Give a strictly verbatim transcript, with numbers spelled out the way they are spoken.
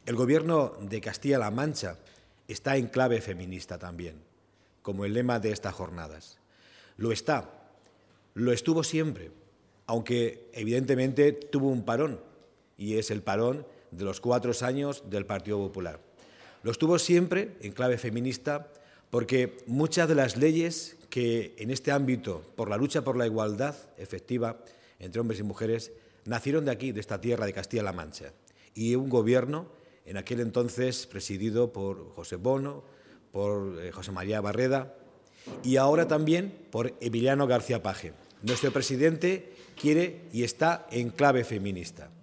El Gobierno de Castilla-La Mancha está en clave feminista también, como el lema de estas jornadas. Lo está, lo estuvo siempre, aunque evidentemente tuvo un parón, y es el parón de los cuatro años del Partido Popular. Lo estuvo siempre en clave feminista porque muchas de las leyes que en este ámbito, por la lucha por la igualdad efectiva entre hombres y mujeres, nacieron de aquí, de esta tierra de Castilla-La Mancha. Y un gobierno, en aquel entonces presidido por José Bono, por eh, José María Barreda y ahora también por Emiliano García Paje. Nuestro presidente quiere y está en clave feminista.